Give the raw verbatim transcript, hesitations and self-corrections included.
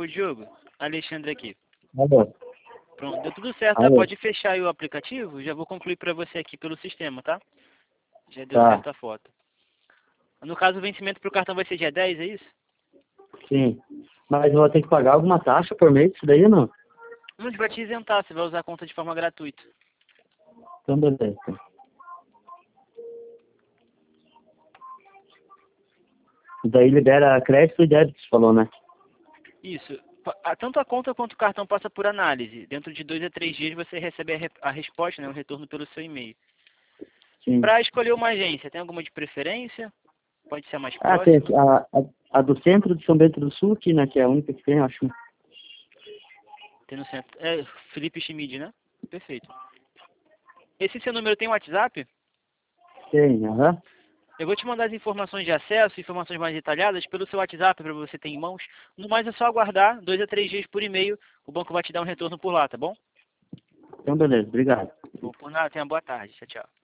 Ô, Diogo, Alexandre aqui. Alô. Pronto, deu tudo certo, tá? Alô. Pode fechar aí o aplicativo, já vou concluir pra você aqui pelo sistema, tá? Já deu Tá. certo a foto. No caso, o vencimento pro cartão vai ser dia dez, é isso? Sim. Mas eu vou ter que pagar alguma taxa por mês isso daí ou não? Não, a gente vai te isentar, você vai usar a conta de forma gratuita. Então beleza. Daí libera crédito e débito, você falou, né? Isso. Pa- a- Tanto a conta quanto o cartão passa por análise. Dentro de dois a três dias você recebe a, re- a resposta, né, o retorno pelo seu e-mail. Sim. Para escolher uma agência, tem alguma de preferência? Pode ser a mais Ah, tem próxima? a, a, a do centro de São Bento do Sul, aqui, né? Que é a única que tem, eu acho. Tem no centro. É Felipe Schmid, né? Perfeito. Esse seu número tem WhatsApp? Tem, aham. Eu vou te mandar as informações de acesso, informações mais detalhadas pelo seu WhatsApp para você ter em mãos. No mais é só aguardar, dois a três dias por e-mail, o banco vai te dar um retorno por lá, tá bom? Então beleza, obrigado. Bom, por nada, tenha boa tarde. Tchau, tchau.